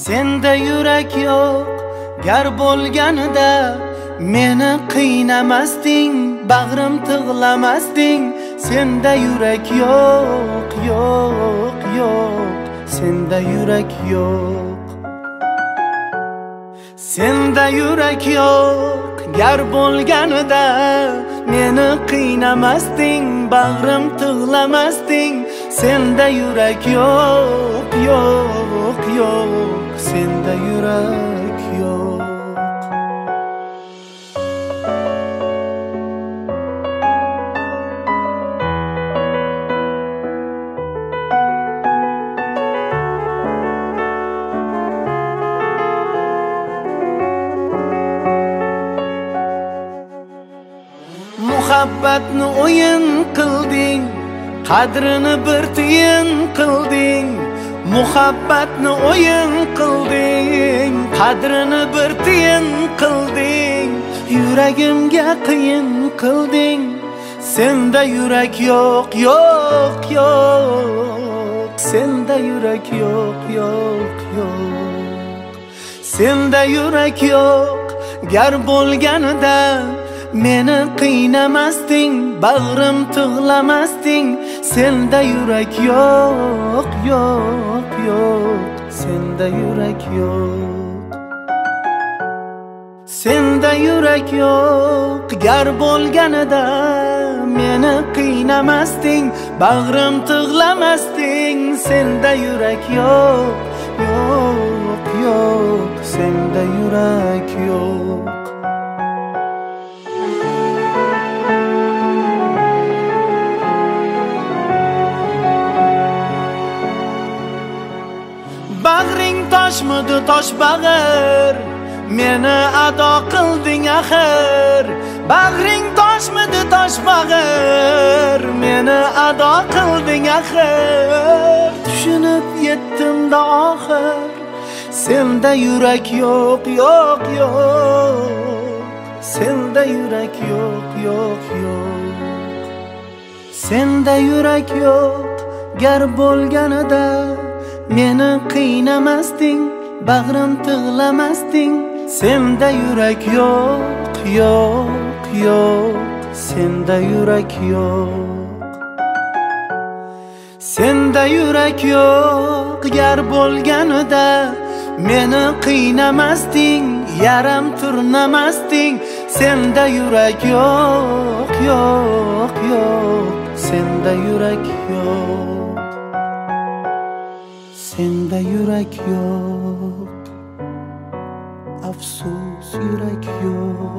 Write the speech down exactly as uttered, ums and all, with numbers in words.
Senda yurak yo'q, gar bo'lganida meni qiynamasding, bag'rim tig'lamasding. Senda yurak yo'q, yo'q, yo'q. Senda yurak yo'q. Senda yurak yo'q, gar bo'lganida meni qiynamasding, bag'rim tig'lamasding. Senda yurak yo'q, yo'q, yo'q. Senda yurak yo'q. Muhabbatni o'yin qilding, qadrini bir tiyin qilding. Muhabbatni o'yin qilding, qadrini bir tiyin qilding. Yuragimga qiyin qilding. Senda yurak yo'q, yo'q, yo'q. Senda yurak yo'q, yo'q, yo'q. Senda yurak yo'q, gar bo'lganida meni qiynamasding, bag'rim tig'lamasding. Senda yurak yo'q, yo'q, yo'q. Senda yurak yo'q. Senda yurak yo'q, gar bo'lganida meni qiynamasding, bag'rim tig'lamasding. Senda yurak yo'q, yo'q, yo'q. Senda yurak yo'q. Bag'ring toshmidi tosh bag'ir, meni ado qilding axir. Bag'ring toshmidi tosh bag'ir, meni ado qilding axir. Tushunib yetdim-da oxir. Senda yurak yo'q, yo'q, yo'q. Senda yurak yo'q, yo'q, yo'q. Senda yurak yo'q, gar bo'lganida meni qiynamasding, bag'rim tig'lamasding. Senda yurak yo'q, yo'q, yo'q. Senda yurak yo'q. Senda yurak yo'q, gar bo'lganida meni qiynamasding, yaram turnamasding. Senda yurak yo'q, yo'q, yo'q. Senda yurak yo'q. Senda yurak yo'q, afsus yurak yo'q.